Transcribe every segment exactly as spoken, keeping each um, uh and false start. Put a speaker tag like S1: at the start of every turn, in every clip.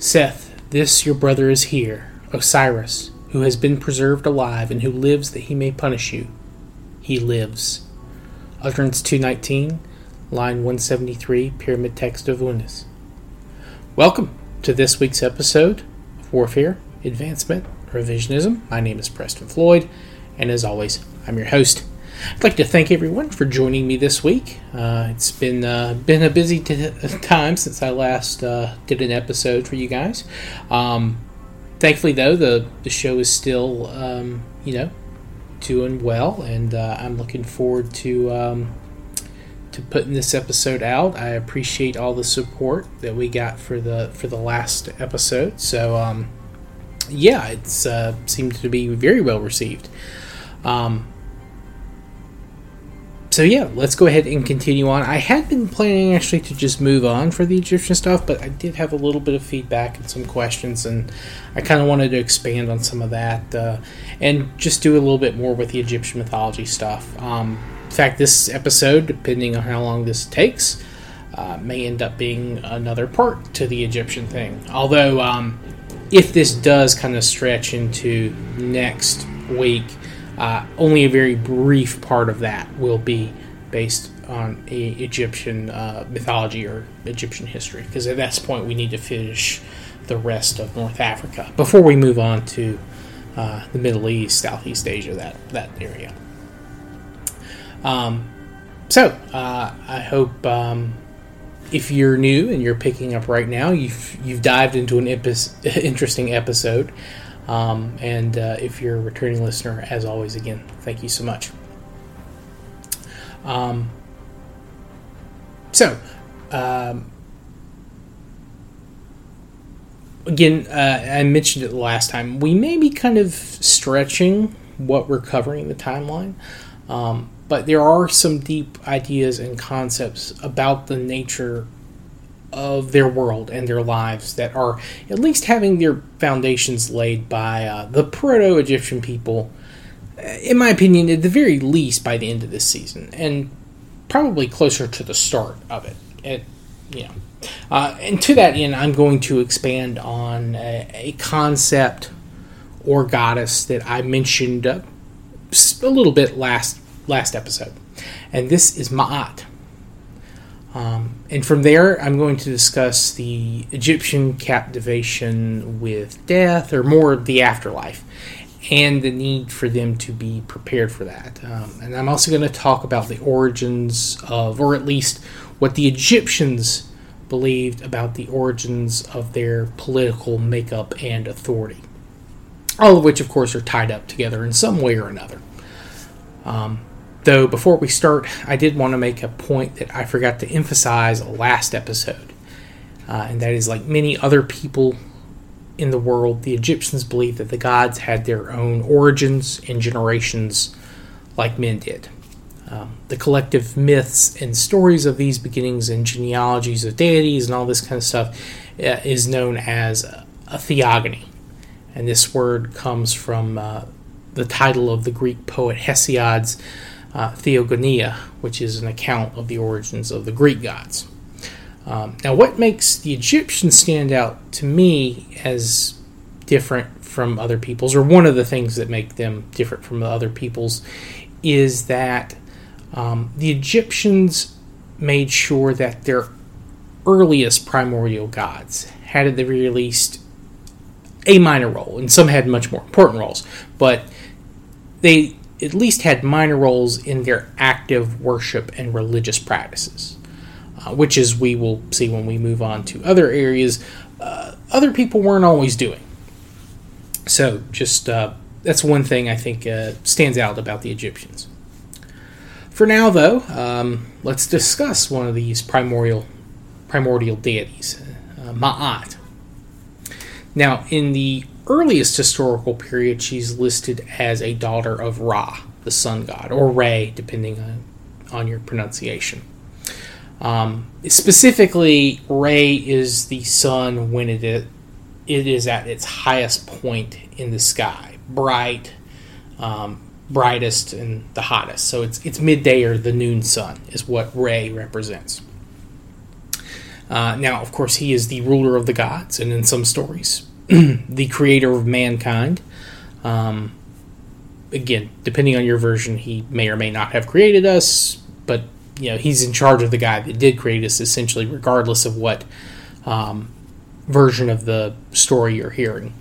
S1: Seth, this your brother is here, Osiris, who has been preserved alive and who lives that he may punish you. He lives. Utterance two nineteen, line one seventy-three, Pyramid Text of Unis. Welcome to this week's episode of Warfare, Advancement, Revisionism. My name is Preston Floyd, and as always, I'm your host. I'd like to thank everyone for joining me this week. Uh, it's been uh, been a busy t- time since I last uh, did an episode for you guys. Um, thankfully, though, the, the show is still, um, you know, doing well, and uh, I'm looking forward to um, to putting this episode out. I appreciate all the support that we got for the for the last episode. So, um, yeah, it's uh, seemed to be very well received. Um, So yeah, let's go ahead and continue on. I had been planning actually to just move on for the Egyptian stuff, but I did have a little bit of feedback and some questions, and I kind of wanted to expand on some of that uh, and just do a little bit more with the Egyptian mythology stuff. Um, in fact, this episode, depending on how long this takes, uh, may end up being another part to the Egyptian thing. Although, um, if this does kind of stretch into next week, Uh, only a very brief part of that will be based on a Egyptian uh, mythology or Egyptian history, because at that point we need to finish the rest of North Africa before we move on to uh, the Middle East, Southeast Asia, that that area. Um, so uh, I hope um, if you're new and you're picking up right now, you've you've dived into an epi- interesting episode. Um, and uh, if you're a returning listener, as always, again, thank you so much. Um, so, um, again, uh, I mentioned it the last time. We may be kind of stretching what we're covering in the timeline, um, but there are some deep ideas and concepts about the nature of their world and their lives that are at least having their foundations laid by uh, the Proto-Egyptian people, in my opinion, at the very least by the end of this season, and probably closer to the start of it. it you know. uh, and to that end, I'm going to expand on a, a concept or goddess that I mentioned uh, a little bit last last episode, and this is Ma'at. Um, and from there, I'm going to discuss the Egyptian captivation with death, or more of the afterlife, and the need for them to be prepared for that. Um, and I'm also going to talk about the origins of, or at least what the Egyptians believed about the origins of their political makeup and authority. All of which, of course, are tied up together in some way or another. Um, Though, before we start, I did want to make a point that I forgot to emphasize last episode. Uh, and that is, like many other people in the world, the Egyptians believed that the gods had their own origins and generations like men did. Um, the collective myths and stories of these beginnings and genealogies of deities and all this kind of stuff uh, is known as a theogony. And this word comes from uh, the title of the Greek poet Hesiod's Uh, Theogonia, which is an account of the origins of the Greek gods. Um, now, what makes the Egyptians stand out to me as different from other peoples, or one of the things that make them different from the other peoples, is that um, the Egyptians made sure that their earliest primordial gods had at the very least a minor role, and some had much more important roles, but they at least had minor roles in their active worship and religious practices, uh, which, as we will see when we move on to other areas, uh, other people weren't always doing. So just uh, that's one thing I think uh, stands out about the Egyptians. For now, though, um, let's discuss one of these primordial primordial deities, uh, Ma'at. Now, in the earliest historical period, she's listed as a daughter of Ra, the sun god, or Re, depending on, on your pronunciation. Um, specifically, Re is the sun when it is, it is at its highest point in the sky, bright, um, brightest, and the hottest. So it's it's midday or the noon sun is what Re represents. Uh, now, of course, he is the ruler of the gods, and in some stories, the creator of mankind. Um, again, depending on your version, he may or may not have created us, but you know he's in charge of the guy that did create us, essentially, regardless of what um, version of the story you're hearing.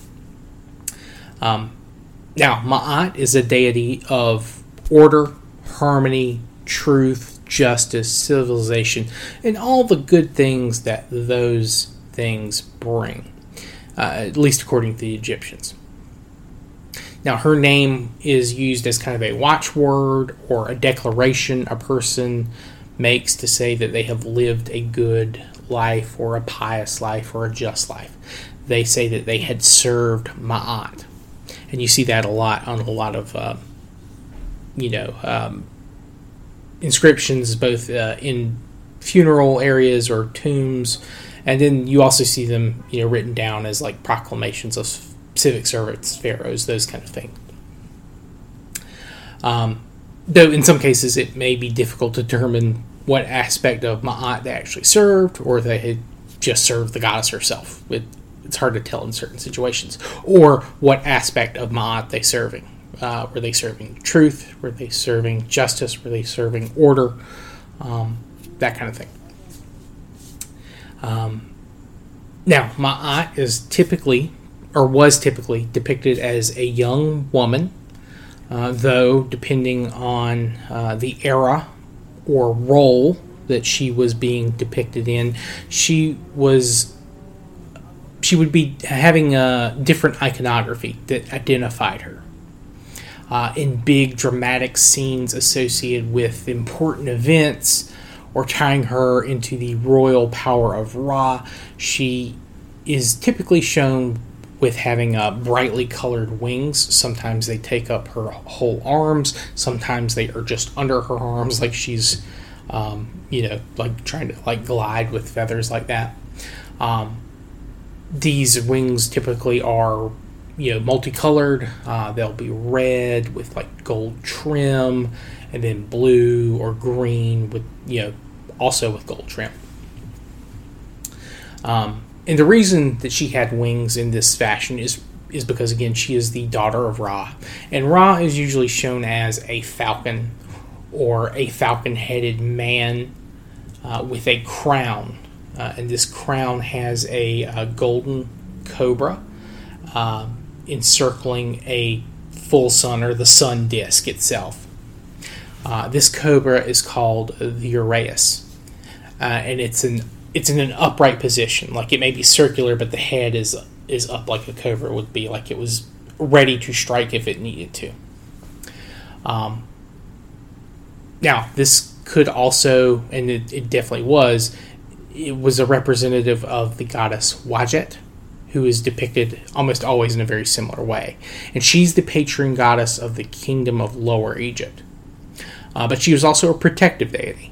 S1: Um, now, Ma'at is a deity of order, harmony, truth, justice, civilization, and all the good things that those things bring, uh, at least according to the Egyptians. Now, her name is used as kind of a watchword or a declaration a person makes to say that they have lived a good life or a pious life or a just life. They say that they had served Ma'at. And you see that a lot on a lot of, uh, you know, um, inscriptions, both uh, in funeral areas or tombs. And then you also see them, you know, written down as like proclamations of civic servants, pharaohs, those kind of things. Um, though in some cases it may be difficult to determine what aspect of Ma'at they actually served, or they had just served the goddess herself. It, it's hard to tell in certain situations. Or what aspect of Ma'at they serving. Uh, were they serving truth? Were they serving justice? Were they serving order? Um, that kind of thing. Um, now, Ma'at is typically, or was typically, depicted as a young woman, uh, though depending on uh, the era or role that she was being depicted in, she was she would be having a different iconography that identified her. Uh, in big dramatic scenes associated with important events or tying her into the royal power of Ra, she is typically shown with having uh, brightly colored wings. Sometimes they take up her whole arms. Sometimes they are just under her arms, like she's, um, you know, like trying to like glide with feathers like that. Um, these wings typically are, you know, multicolored. Uh, they'll be red with like gold trim, and then blue or green with, you know, also with gold trim. Um, and the reason that she had wings in this fashion is is because, again, she is the daughter of Ra. And Ra is usually shown as a falcon or a falcon-headed man uh, with a crown. Uh, and this crown has a, a golden cobra uh, encircling a full sun, or the sun disk itself. Uh, this cobra is called the Uraeus. Uh, and it's an it's in an upright position. Like, it may be circular, but the head is is up like a cobra would be, like it was ready to strike if it needed to. Um, now, this could also, and it, it definitely was, it was a representative of the goddess Wadjet, who is depicted almost always in a very similar way. And she's the patron goddess of the kingdom of Lower Egypt. Uh, but she was also a protective deity.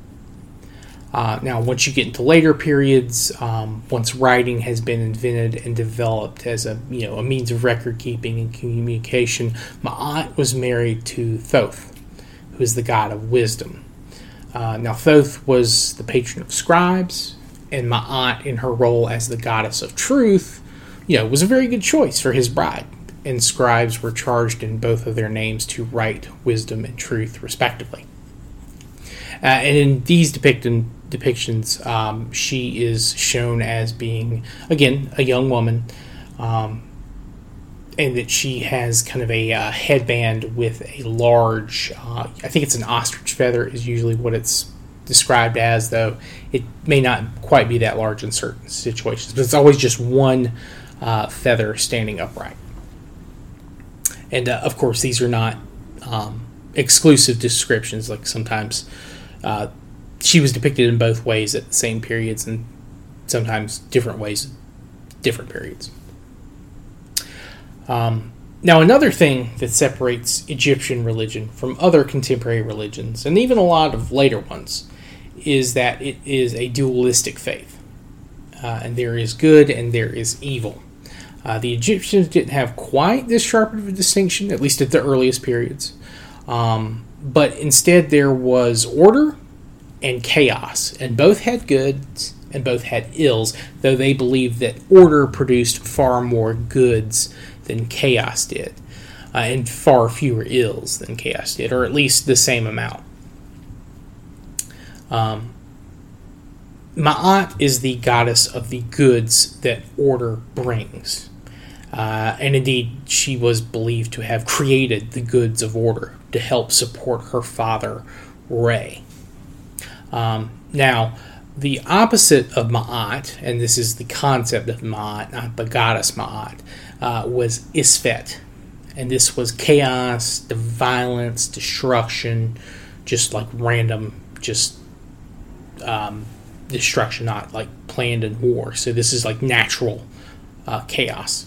S1: Uh, now, once you get into later periods, um, once writing has been invented and developed as a you know a means of record keeping and communication, Ma'at was married to Thoth, who is the god of wisdom. Uh, now, Thoth was the patron of scribes, and Ma'at, in her role as the goddess of truth, you know, was a very good choice for his bride. And scribes were charged in both of their names to write wisdom and truth, respectively. Uh, and in these depicted depictions, um, she is shown as being, again, a young woman, um, and that she has kind of a uh, headband with a large, uh, I think it's an ostrich feather is usually what it's described as, though it may not quite be that large in certain situations, but it's always just one uh, feather standing upright. And, uh, of course, these are not um, exclusive descriptions. Like, sometimes uh, she was depicted in both ways at the same periods, and sometimes different ways at different periods. Um, now, another thing that separates Egyptian religion from other contemporary religions, and even a lot of later ones, is that it is a dualistic faith. Uh, and there is good and there is evil. Uh, the Egyptians didn't have quite this sharp of a distinction, at least at the earliest periods. Um, but instead there was order and chaos, and both had good and both had ills, though they believed that order produced far more goods than chaos did, uh, and far fewer ills than chaos did, or at least the same amount. Um, Ma'at is the goddess of the goods that order brings. Uh, and indeed, she was believed to have created the goods of order to help support her father, Re. Um, now, the opposite of Ma'at, and this is the concept of Ma'at, not the goddess Ma'at, uh, was Isfet. And this was chaos, the violence, destruction, just like random, just um, destruction, not like planned in war. So this is like natural uh, chaos.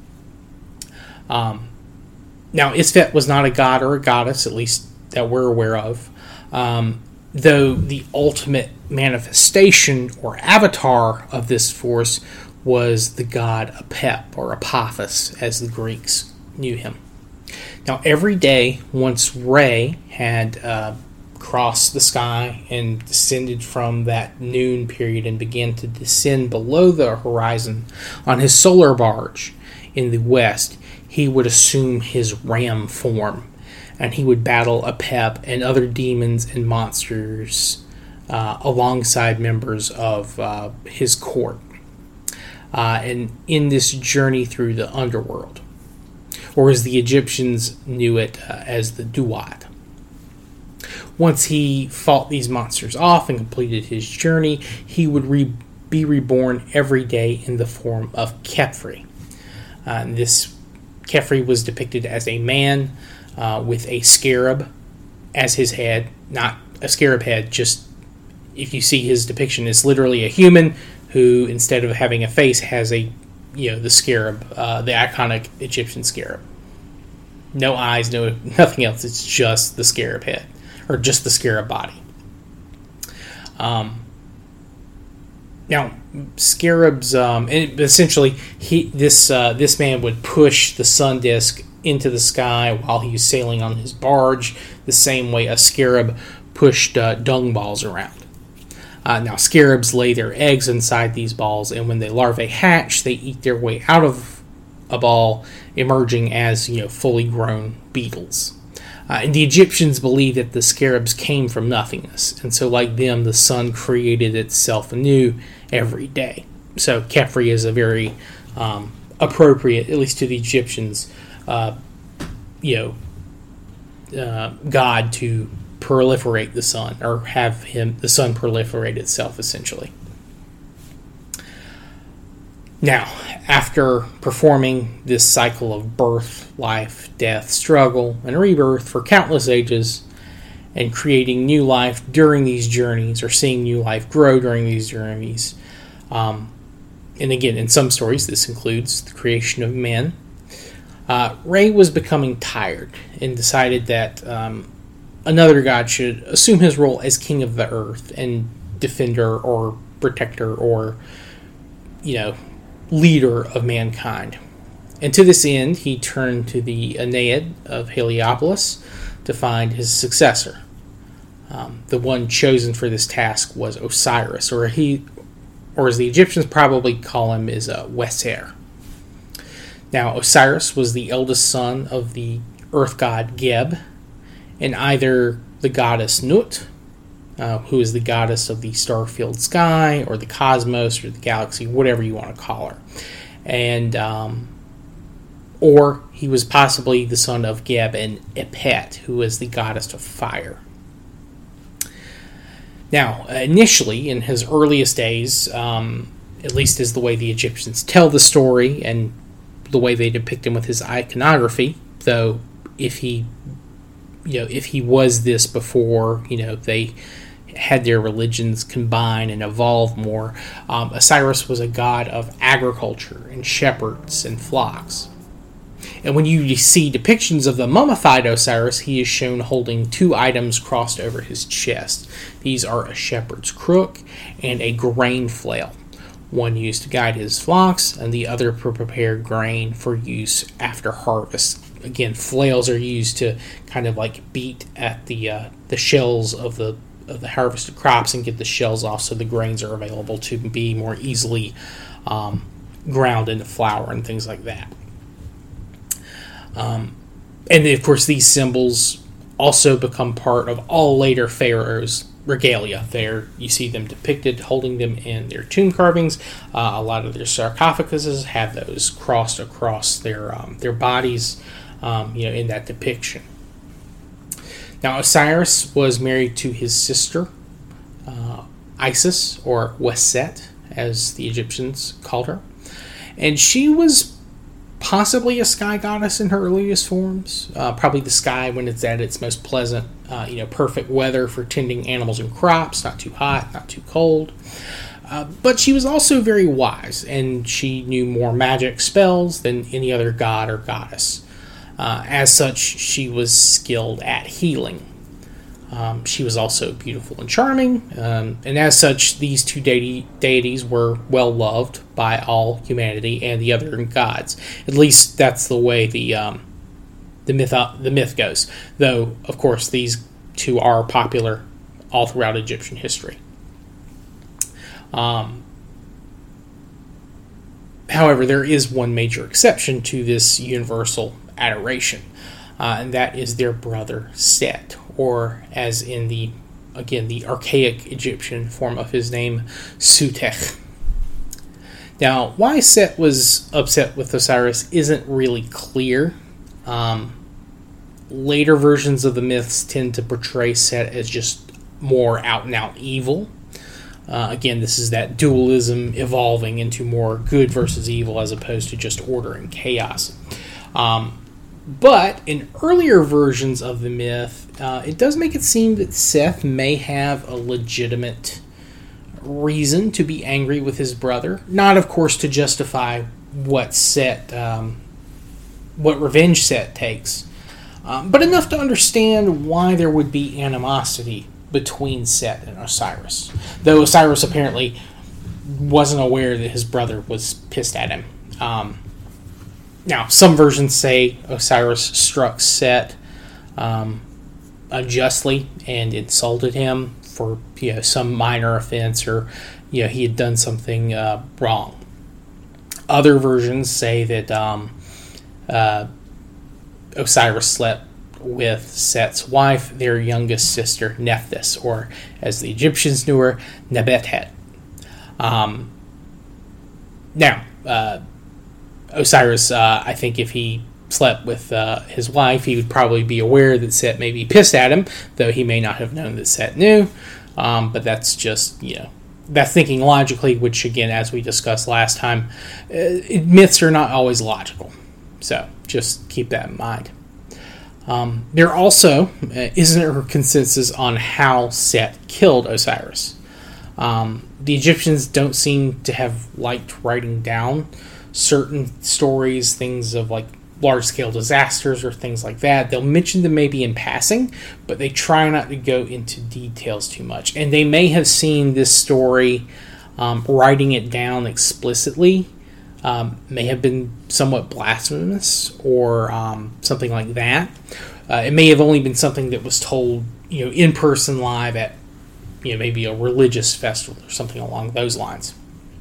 S1: Um, now, Isfet was not a god or a goddess, at least that we're aware of, um, though the ultimate manifestation or avatar of this force was the god Apep, or Apophis, as the Greeks knew him. Now, every day, once Re had uh, crossed the sky and descended from that noon period and began to descend below the horizon on his solar barge in the west, he would assume his ram form, and he would battle Apep and other demons and monsters uh, alongside members of uh, his court, uh, and in this journey through the underworld, or as the Egyptians knew it, uh, as the Duat. Once he fought these monsters off and completed his journey, he would re- be reborn every day in the form of Khepri. Uh, and this Khepri was depicted as a man uh, with a scarab as his head, not a scarab head, just if you see his depiction, it's literally a human who, instead of having a face, has a, you know, the scarab, uh, the iconic Egyptian scarab. No eyes, no nothing else. It's just the scarab head, or just the scarab body. Um, now, scarabs, um, and essentially, he this uh, this man would push the sun disk into the sky while he was sailing on his barge, the same way a scarab pushed uh, dung balls around. Uh, now, scarabs lay their eggs inside these balls, and when the larvae hatch, they eat their way out of a ball, emerging as, you know, fully grown beetles. Uh, and the Egyptians believed that the scarabs came from nothingness, and so, like them, the sun created itself anew every day. So, Khepri is a very um, appropriate, at least to the Egyptians, uh, you know, uh, god to proliferate the sun, or have him the sun proliferate itself, essentially. Now, after performing this cycle of birth, life, death, struggle, and rebirth for countless ages, and creating new life during these journeys, or seeing new life grow during these journeys, um, and again, in some stories, this includes the creation of men, uh, Re was becoming tired and decided that um, another god should assume his role as king of the earth and defender or protector or, you know, leader of mankind. And to this end, he turned to the Aeneid of Heliopolis to find his successor. Um, the one chosen for this task was Osiris, or he, or as the Egyptians probably call him, is uh, Weser. Now, Osiris was the eldest son of the earth god Geb, and either the goddess Nut, uh, who is the goddess of the star-filled sky, or the cosmos, or the galaxy, whatever you want to call her, and um, or he was possibly the son of Geb and Epet, who is the goddess of fire. Now, initially, in his earliest days, um, at least as the way the Egyptians tell the story and the way they depict him with his iconography, though if he, you know, if he was this before, you know, they had their religions combine and evolve more, um, Osiris was a god of agriculture and shepherds and flocks. And when you see depictions of the mummified Osiris, he is shown holding two items crossed over his chest. These are a shepherd's crook and a grain flail, one used to guide his flocks and the other to prepare grain for use after harvest. Again, flails are used to kind of like beat at the uh, the shells of the of the harvested crops and get the shells off so the grains are available to be more easily um, ground into flour and things like that. Um, and of course, these symbols also become part of all later pharaohs' regalia. There, you see them depicted holding them in their tomb carvings. Uh, a lot of their sarcophaguses have those crossed across their um, their bodies, um, you know, in that depiction. Now, Osiris was married to his sister, uh, Isis, or Weset, as the Egyptians called her. And she was possibly a sky goddess in her earliest forms. Uh, probably the sky when it's at its most pleasant, uh, you know, perfect weather for tending animals and crops, not too hot, not too cold. Uh, but she was also very wise, and she knew more magic spells than any other god or goddess. Uh, as such, she was skilled at healing. Um, she was also beautiful and charming, um, and as such, these two deity, deities were well loved by all humanity and the other gods. At least that's the way the um, the myth uh, the myth goes. Though, of course, these two are popular all throughout Egyptian history. Um, however, there is one major exception to this universal adoration, uh, and that is their brother Set, or as in the, again, the archaic Egyptian form of his name, Sutekh. Now, why Set was upset with Osiris isn't really clear. Um, later versions of the myths tend to portray Set as just more out-and-out evil. Uh, again, this is that dualism evolving into more good versus evil as opposed to just order and chaos. Um, But in earlier versions of the myth, uh, it does make it seem that Seth may have a legitimate reason to be angry with his brother. Not, of course, to justify what Set, um, what revenge Set takes, um, but enough to understand why there would be animosity between Set and Osiris. Though Osiris apparently wasn't aware that his brother was pissed at him. Um, Now, some versions say Osiris struck Set um, unjustly and insulted him for, you know, some minor offense, or, you know, he had done something uh, wrong. Other versions say that um, uh, Osiris slept with Set's wife, their youngest sister, Nephthys, or as the Egyptians knew her, Nebethet. Um, now, uh, Osiris, uh, I think if he slept with uh, his wife, he would probably be aware that Set may be pissed at him, though he may not have known that Set knew. Um, but that's just, you know, that's thinking logically, which, again, as we discussed last time, uh, myths are not always logical. So just keep that in mind. Um, there also uh, isn't a consensus on how Set killed Osiris. Um, the Egyptians don't seem to have liked writing down certain stories, things of like large-scale disasters or things like that. They'll mention them maybe in passing, but they try not to go into details too much. And they may have seen this story, um, writing it down explicitly, um, may have been somewhat blasphemous or um, something like that. Uh, it may have only been something that was told, you know, in person live at, you know, maybe a religious festival or something along those lines.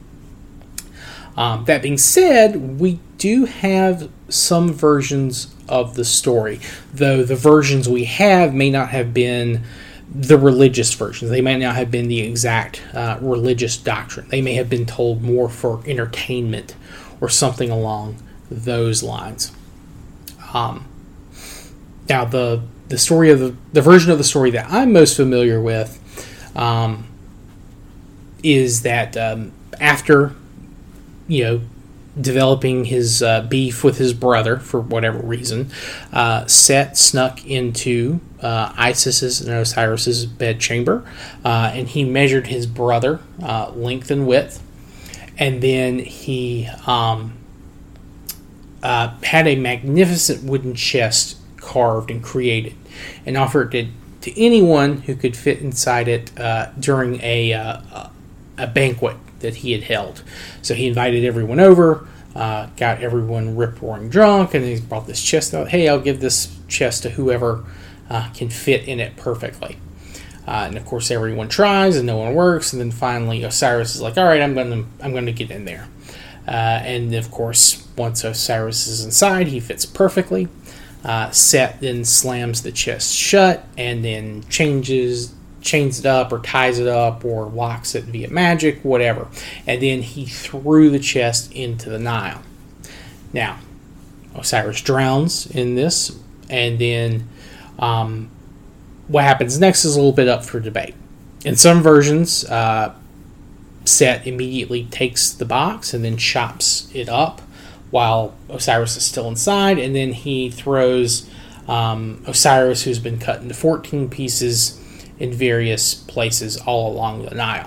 S1: Um, that being said, we do have some versions of the story, though the versions we have may not have been the religious versions. They may not have been the exact uh, religious doctrine. They may have been told more for entertainment or something along those lines. Um, now, the the story of the the version of the story that I'm most familiar with um, is that um, after, you know, developing his uh, beef with his brother for whatever reason, uh, Set snuck into uh, Isis's and Osiris's bedchamber, uh, and he measured his brother uh, length and width, and then he um, uh, had a magnificent wooden chest carved and created, and offered it to anyone who could fit inside it uh, during a uh, a banquet that he had held. So he invited everyone over, uh, got everyone rip-roaring drunk, and he brought this chest out. Hey, I'll give this chest to whoever uh, can fit in it perfectly. Uh, and of course, everyone tries, and no one works. And then finally, Osiris is like, "All right, I'm going to I'm going to get in there." Uh, and of course, once Osiris is inside, he fits perfectly. Uh, Set then slams the chest shut, and then changes, chains it up, or ties it up, or locks it via magic, whatever. And then he threw the chest into the Nile. Now, Osiris drowns in this, and then um, what happens next is a little bit up for debate. In some versions, uh, Set immediately takes the box and then chops it up while Osiris is still inside, and then he throws um, Osiris, who's been cut into fourteen pieces, in various places all along the Nile.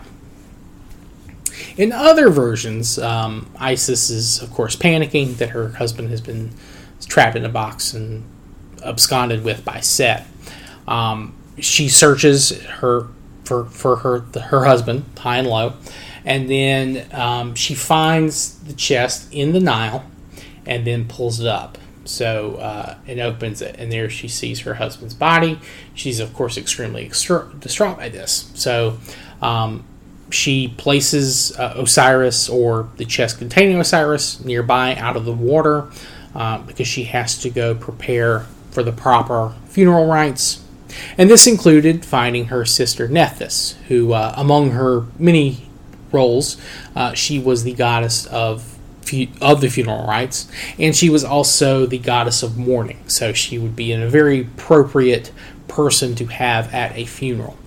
S1: In other versions, um, Isis is, of course, panicking that her husband has been trapped in a box and absconded with by Set. Um, she searches her for for her her husband high and low, and then um, she finds the chest in the Nile, and then pulls it up. So uh, and opens it, and there she sees her husband's body. She's of course extremely extra- distraught by this. So um, she places uh, Osiris, or the chest containing Osiris, nearby out of the water uh, because she has to go prepare for the proper funeral rites. And this included finding her sister Nephthys, who, uh, among her many roles, uh, she was the goddess of fu- of the funeral rites, and she was also the goddess of mourning. So she would be a very appropriate person to have at a funeral.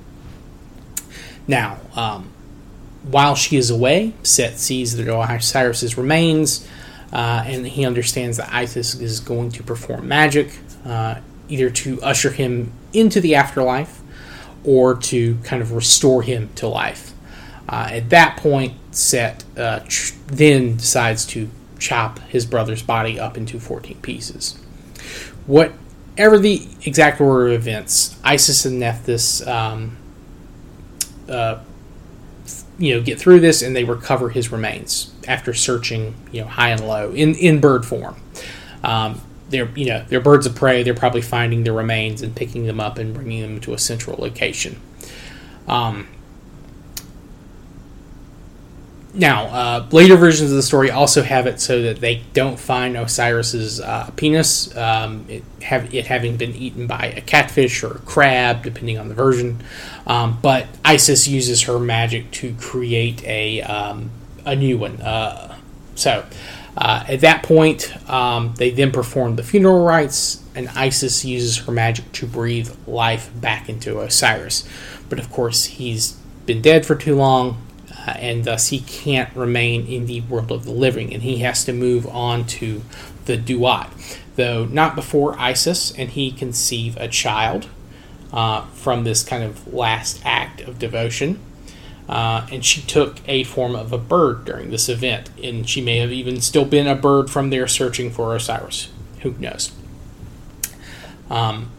S1: Now, um, while she is away, Set sees that Osiris's remains, uh, and he understands that Isis is going to perform magic, uh, either to usher him into the afterlife or to kind of restore him to life. Uh, at that point, Set uh, tr- then decides to chop his brother's body up into fourteen pieces. Whatever the exact order of events, Isis and Nephthys um, uh, you know, get through this, and they recover his remains after searching, you know, high and low in, in bird form. Um, they're, you know, they're birds of prey. They're probably finding the remains and picking them up and bringing them to a central location. Um, now, uh, later versions of the story also have it so that they don't find Osiris's uh, penis, um, it, have, it having been eaten by a catfish or a crab, depending on the version. Um, but Isis uses her magic to create a um, a new one. Uh, so. Uh, at that point, um, they then perform the funeral rites, and Isis uses her magic to breathe life back into Osiris. But of course, he's been dead for too long, uh, and thus he can't remain in the world of the living, and he has to move on to the Duat. Though not before Isis and he conceive a child uh, from this kind of last act of devotion. Uh, and she took a form of a bird during this event, and she may have even still been a bird from there searching for Osiris. Who knows? Um,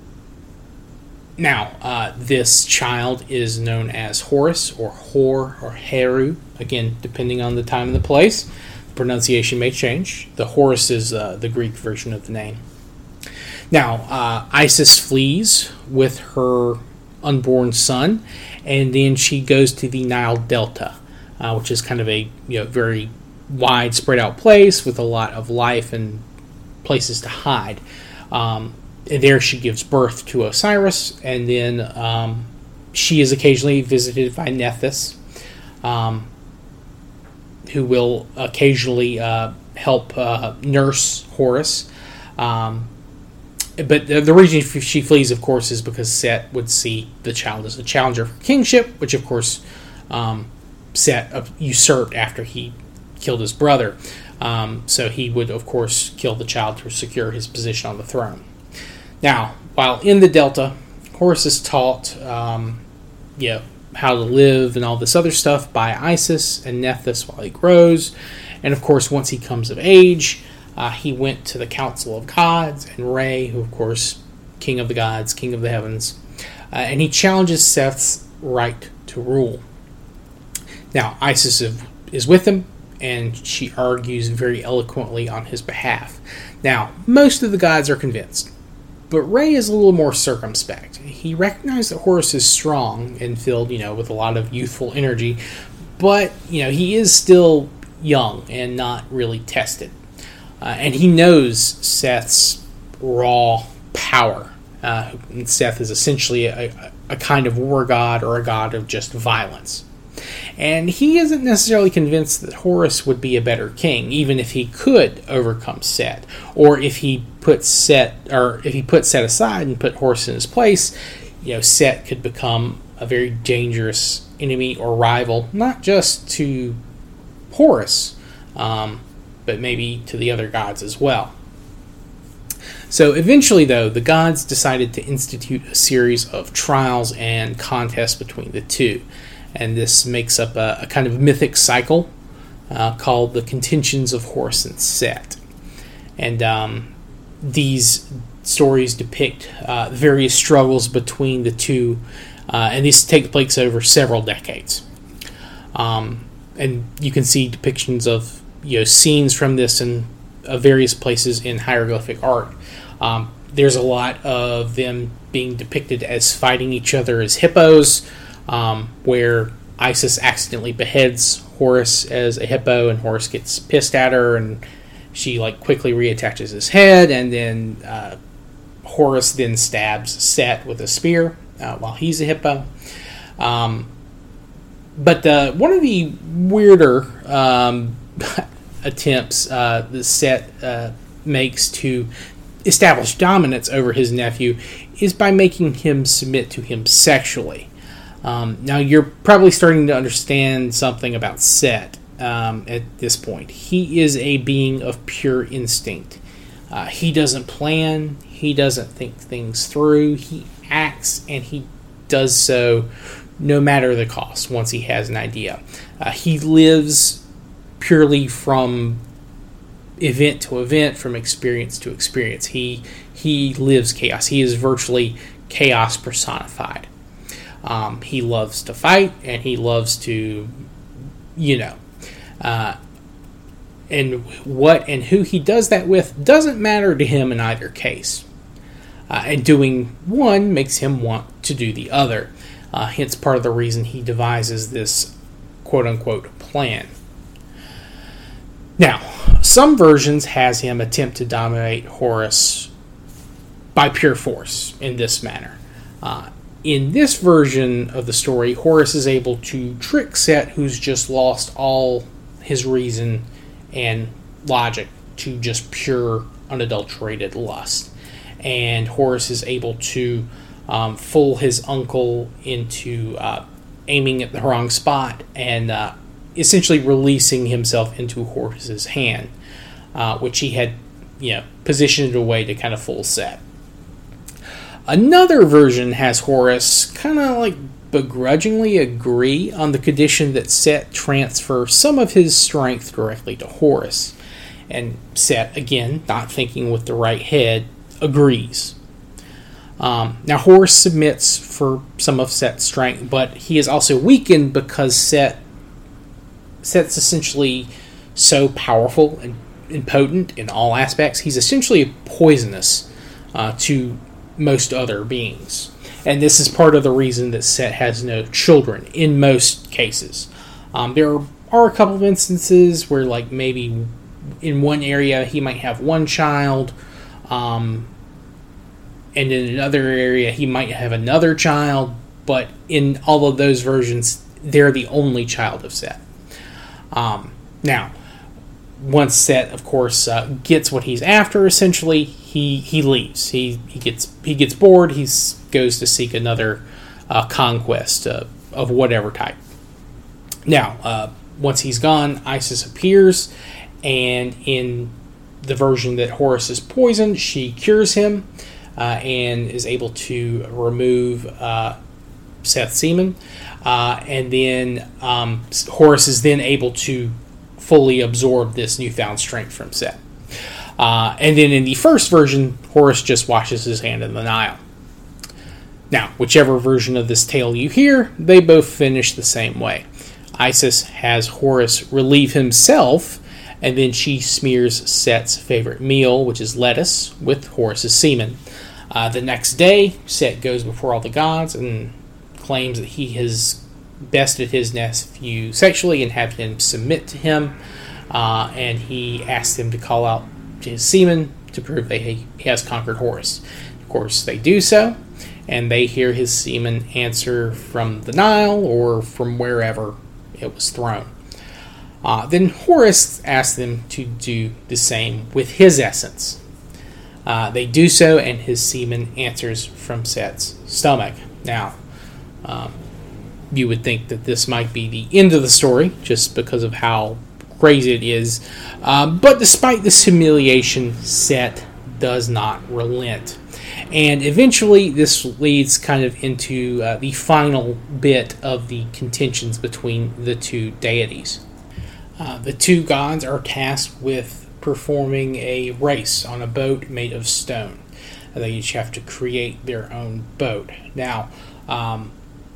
S1: now, uh, this child is known as Horus, or Hor, or Heru, again, depending on the time and the place. The pronunciation may change. The Horus is uh, the Greek version of the name. Now, uh, Isis flees with her unborn son, and then she goes to the Nile Delta, uh, which is kind of a you know very wide, spread out place with a lot of life and places to hide. Um, and there she gives birth to Osiris, and then um, she is occasionally visited by Nephthys, um, who will occasionally uh, help uh, nurse Horus. Um, But the, the reason she flees, of course, is because Set would see the child as a challenger for kingship, which, of course, um, Set usurped after he killed his brother. Um, so he would, of course, kill the child to secure his position on the throne. Now, while in the Delta, Horus is taught um, you know, how to live and all this other stuff by Isis and Nephthys while he grows. And, of course, once he comes of age, Uh, he went to the Council of Gods and Re, who, of course, king of the gods, king of the heavens, uh, and he challenges Seth's right to rule. Now, Isis is with him, and she argues very eloquently on his behalf. Now, most of the gods are convinced. But Ray is a little more circumspect. He recognized that Horus is strong and filled, you know, with a lot of youthful energy, but, you know, he is still young and not really tested. Uh, and he knows Seth's raw power. Uh, Seth is essentially a, a kind of war god or a god of just violence. And he isn't necessarily convinced that Horus would be a better king, even if he could overcome Set, or if he put Set, or if he put Set aside and put Horus in his place. You know, Set could become a very dangerous enemy or rival, not just to Horus, um, but maybe to the other gods as well. So eventually, though, the gods decided to institute a series of trials and contests between the two. And this makes up a, a kind of mythic cycle uh, called the Contentions of Horus and Set. And um, these stories depict uh, various struggles between the two, uh, and these take place over several decades. Um, and you can see depictions of, you know, scenes from this in uh, various places in hieroglyphic art. Um, there's a lot of them being depicted as fighting each other as hippos, Um, where Isis accidentally beheads Horus as a hippo, and Horus gets pissed at her, and she like quickly reattaches his head, and then uh, Horus then stabs Set with a spear uh, while he's a hippo. Um, but uh, one of the weirder um, attempts uh, that Set uh, makes to establish dominance over his nephew is by making him submit to him sexually. Um, now, you're probably starting to understand something about Set um, at this point. He is a being of pure instinct. Uh, he doesn't plan. He doesn't think things through. He acts, and he does so no matter the cost once he has an idea. Uh, he lives purely from event to event, from experience to experience. He, he lives chaos. He is virtually chaos personified. Um, he loves to fight, and he loves to, you know, uh, and what and who he does that with doesn't matter to him in either case. Uh, and doing one makes him want to do the other. Uh, hence part of the reason he devises this quote-unquote plan. Now, some versions has him attempt to dominate Horus by pure force in this manner. Uh, In this version of the story, Horus is able to trick Set, who's just lost all his reason and logic to just pure, unadulterated lust. And Horus is able to um, fool his uncle into uh, aiming at the wrong spot and uh, essentially releasing himself into Horus's hand, uh, which he had, you know, positioned in a way to kind of fool Set. Another version has Horus kind of like begrudgingly agree on the condition that Set transfer some of his strength directly to Horus. And Set, again, not thinking with the right head, agrees. Um, now, Horus submits for some of Set's strength, but he is also weakened because Set Set's essentially so powerful and, and potent in all aspects. He's essentially poisonous uh, to most other beings. And this is part of the reason that Set has no children in most cases. Um, there are a couple of instances where, like, maybe in one area he might have one child, um, and in another area he might have another child, but in all of those versions, they're the only child of Set. Um, now, once Set, of course, uh, gets what he's after, essentially, he he leaves. He he gets he gets bored. He goes to seek another uh, conquest uh, of whatever type. Now, uh, once he's gone, Isis appears, and in the version that Horus is poisoned, she cures him uh, and is able to remove uh, Seth's semen, uh, and then um, Horus is then able to fully absorb this newfound strength from Set. Uh, and then in the first version, Horus just washes his hand in the Nile. Now, whichever version of this tale you hear, they both finish the same way. Isis has Horus relieve himself, and then she smears Set's favorite meal, which is lettuce, with Horus's semen. Uh, the next day, Set goes before all the gods and claims that he has bested his nephew sexually and have him submit to him. Uh, and he asks them to call out to his seamen to prove that he, he has conquered Horus. Of course, they do so, and they hear his seamen answer from the Nile or from wherever it was thrown. Uh, then Horus asks them to do the same with his essence. Uh, they do so, and his seaman answers from Set's stomach. Now, um, you would think that this might be the end of the story, just because of how crazy it is. Um, but despite this humiliation, Set does not relent. And eventually, this leads kind of into uh, the final bit of the contentions between the two deities. Uh, the two gods are tasked with performing a race on a boat made of stone. They each have to create their own boat. Now, um,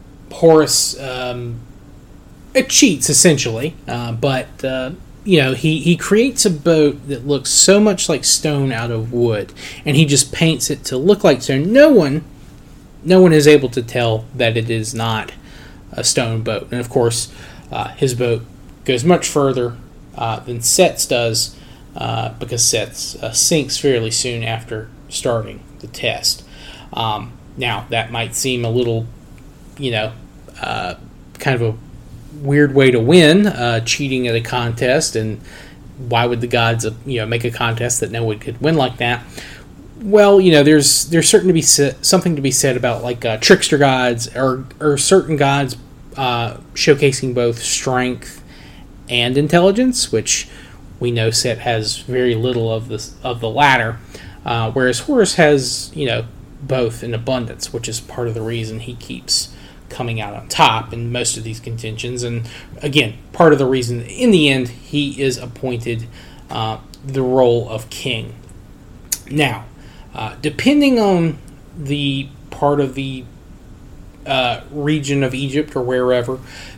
S1: Horus um, it cheats essentially, uh, but uh, you know he, he creates a boat that looks so much like stone out of wood, and he just paints it to look like stone. No one, no one is able to tell that it is not a stone boat. And of course, uh, his boat goes much further uh, than Set's does, uh, because Set's uh, sinks fairly soon after starting the test. Um, now, that might seem a little, you know, uh, kind of a weird way to win, uh, cheating at a contest, and why would the gods, uh, you know, make a contest that no one could win like that? Well, you know, there's there's certain to be sa- something to be said about like uh, trickster gods, or or certain gods uh, showcasing both strength and intelligence, which we know Set has very little of the of the latter, uh, whereas Horus has, you know, both in abundance, which is part of the reason he keeps coming out on top in most of these contentions, and again, part of the reason in the end he is appointed uh, the role of king. Now, uh, depending on the part of the uh, region of Egypt or wherever,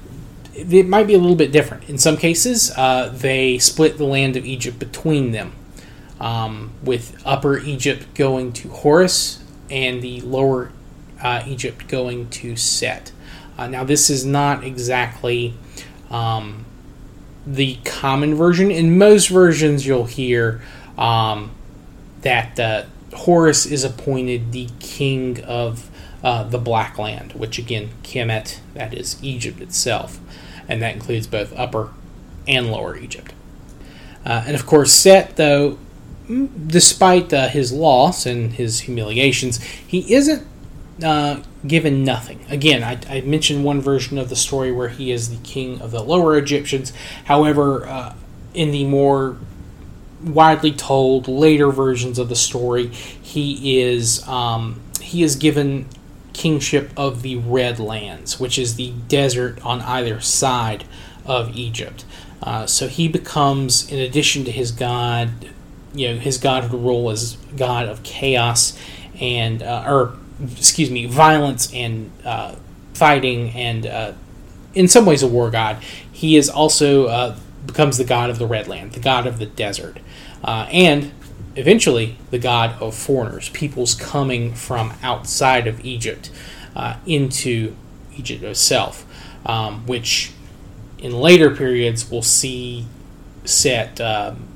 S1: it might be a little bit different. In some cases, uh, they split the land of Egypt between them, um, with Upper Egypt going to Horus and the Lower uh, Egypt going to Set. Uh, now, this is not exactly um, the common version. In most versions, you'll hear um, that uh, Horus is appointed the king of uh, the Black Land, which again, Kemet, that is Egypt itself. And that includes both Upper and Lower Egypt. Uh, and of course, Set, though, despite uh, his loss and his humiliations, he isn't uh, given nothing. Again, I, I mentioned one version of the story where he is the king of the Lower Egyptians. However, uh, in the more widely told later versions of the story, he is um, he is given kingship of the Red Lands, which is the desert on either side of Egypt. Uh, so he becomes, in addition to his god, you know, his godhood role as god of chaos and, uh, or excuse me, violence and uh, fighting, and uh, in some ways a war god. He is also uh, becomes the god of the Red Land, the god of the desert, uh, and eventually the god of foreigners, peoples coming from outside of Egypt uh, into Egypt itself, um, which in later periods we'll see Set um,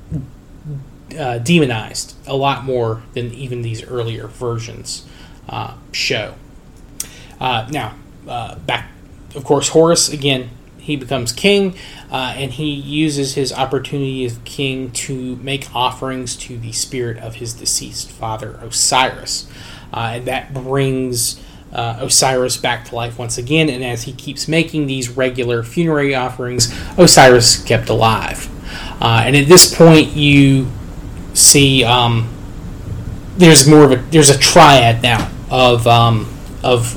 S1: uh, demonized a lot more than even these earlier versions uh, show. Uh, now, uh, back, of course, Horus, again, he becomes king, uh, and he uses his opportunity as king to make offerings to the spirit of his deceased father, Osiris. Uh, and that brings uh, Osiris back to life once again, and as he keeps making these regular funerary offerings, Osiris kept alive. Uh, and at this point, you see um, there's more of a there's a triad now of um, of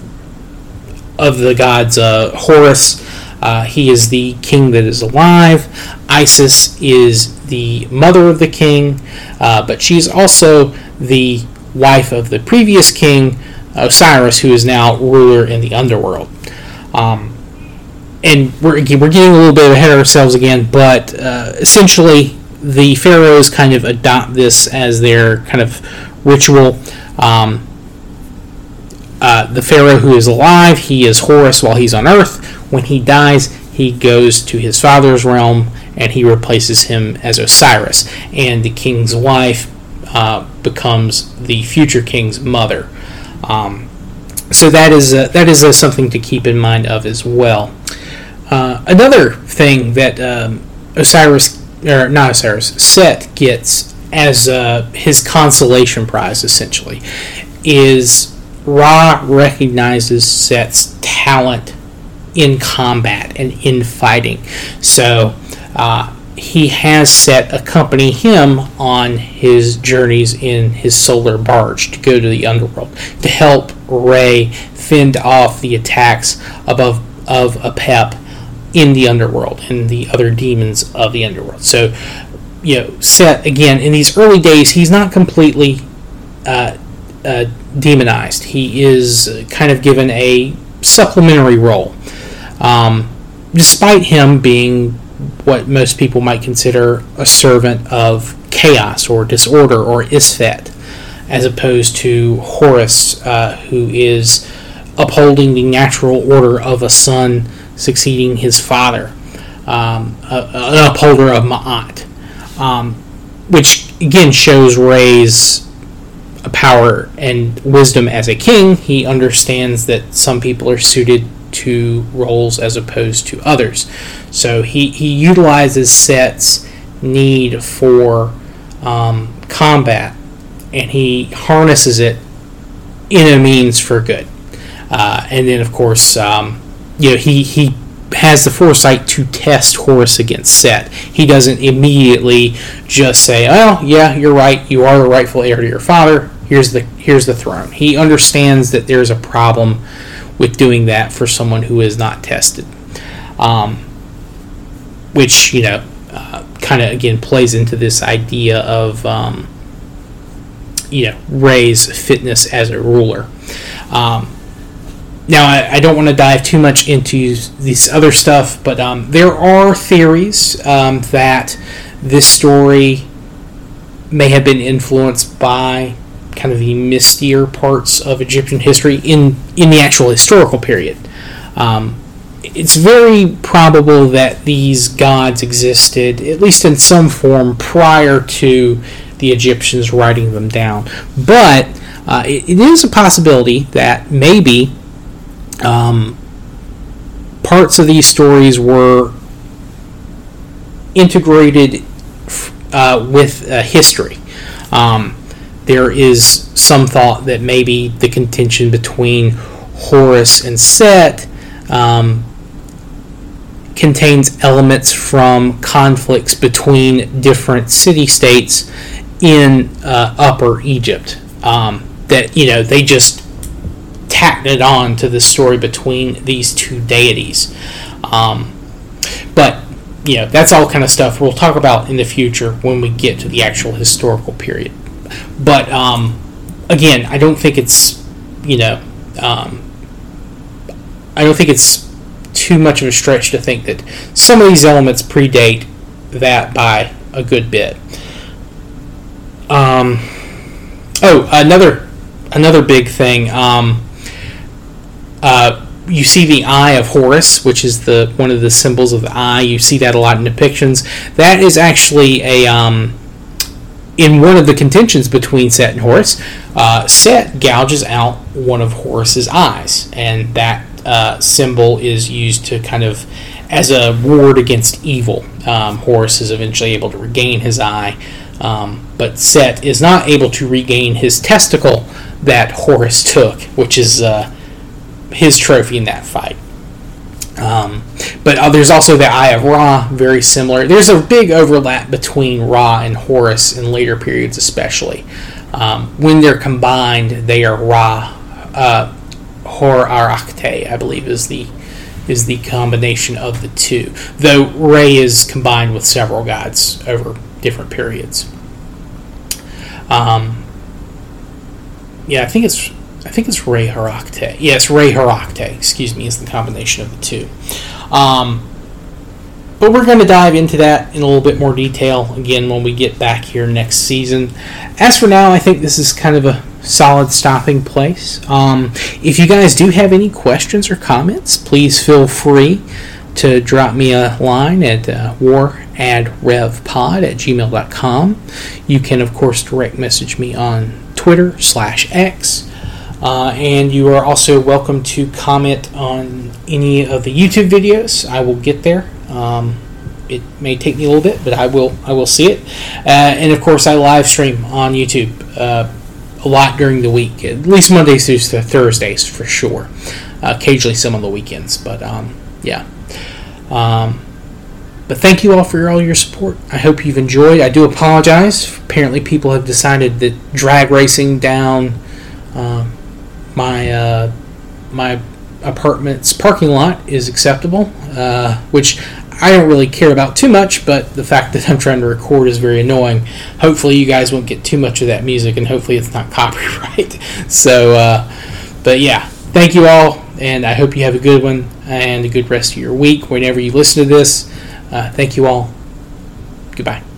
S1: of the gods. uh, Horus, Uh, he is the king that is alive. Isis is the mother of the king, uh, but she's also the wife of the previous king, Osiris, who is now ruler in the underworld. Um, and we're, we're getting a little bit ahead of ourselves again, but uh, essentially the pharaohs kind of adopt this as their kind of ritual. Um, uh, the pharaoh who is alive, he is Horus while he's on Earth. When he dies, he goes to his father's realm, and he replaces him as Osiris. And the king's wife uh, becomes the future king's mother. Um, so that is uh, that is uh, something to keep in mind of as well. Uh, another thing that um, Osiris, or not Osiris, Set gets as uh, his consolation prize, essentially, is Ra recognizes Set's talent in combat and in fighting. So uh, he has Set accompany him on his journeys in his solar barge to go to the underworld to help Re fend off the attacks above of Apep in the underworld and the other demons of the underworld. So, you know, Set, again, in these early days, he's not completely uh, uh, demonized. He is kind of given a supplementary role. Um, despite him being what most people might consider a servant of chaos or disorder or Isfet, as opposed to Horus, uh, who is upholding the natural order of a son succeeding his father, um, a, an upholder of Ma'at, um, which again shows Re's power and wisdom as a king. He understands that some people are suited to roles as opposed to others. So he, he utilizes Set's need for um, combat, and he harnesses it in a means for good. Uh, and then, of course, um, you know, he, he has the foresight to test Horus against Set. He doesn't immediately just say, "Oh, yeah, you're right. You are the rightful heir to your father. Here's the here's the throne." He understands that there's a problem with doing that for someone who is not tested, um, which, you know, uh, kind of again plays into this idea of um, you know, Re's fitness as a ruler. Um, Now, I, I don't want to dive too much into this other stuff, but um, there are theories um, that this story may have been influenced by kind of the mistier parts of Egyptian history in, in the actual historical period. Um, it's very probable that these gods existed, at least in some form, prior to the Egyptians writing them down. But uh, it, it is a possibility that maybe Um, parts of these stories were integrated uh, with uh, history. Um, there is some thought that maybe the contention between Horus and Set um, contains elements from conflicts between different city-states in uh, Upper Egypt. Um, that, you know, they just tacked it on to the story between these two deities. Um, but, you know, that's all kind of stuff we'll talk about in the future when we get to the actual historical period. But, um, again, I don't think it's, you know, um, I don't think it's too much of a stretch to think that some of these elements predate that by a good bit. Um, oh, another another big thing. Um, Uh, you see the eye of Horus, which is the one of the symbols of the eye. You see that a lot in depictions. That is actually a um, in one of the contentions between Set and Horus. Uh, Set gouges out one of Horus's eyes, and that uh, symbol is used to kind of as a ward against evil. Um, Horus is eventually able to regain his eye, um, but Set is not able to regain his testicle that Horus took, which is uh, his trophy in that fight. Um, but uh, there's also the Eye of Ra, very similar. There's a big overlap between Ra and Horus in later periods, especially. Um, when they're combined, they are Ra, uh, Hor-Arakte, I believe, is the is the combination of the two. Though Re is combined with several gods over different periods. Um, yeah, I think it's. I think it's Re-Harakte. Yes, Re-Harakte, excuse me, is the combination of the two. Um, but we're going to dive into that in a little bit more detail, again, when we get back here next season. As for now, I think this is kind of a solid stopping place. Um, if you guys do have any questions or comments, please feel free to drop me a line at uh, waradrevpod at gmail dot com. You can, of course, direct message me on Twitter slash X. Uh, and you are also welcome to comment on any of the YouTube videos. I will get there. Um, it may take me a little bit, but I will I will see it. Uh, and, of course, I live stream on YouTube uh, a lot during the week, at least Mondays through Thursdays for sure. Uh, occasionally some on the weekends, but um, yeah. Um, but thank you all for all your support. I hope you've enjoyed. I do apologize. Apparently people have decided that drag racing down uh, my uh, my apartment's parking lot is acceptable, uh, which I don't really care about too much, but the fact that I'm trying to record is very annoying. Hopefully you guys won't get too much of that music, and hopefully it's not copyright. So, uh, but yeah, thank you all, and I hope you have a good one and a good rest of your week whenever you listen to this. Uh, thank you all. Goodbye.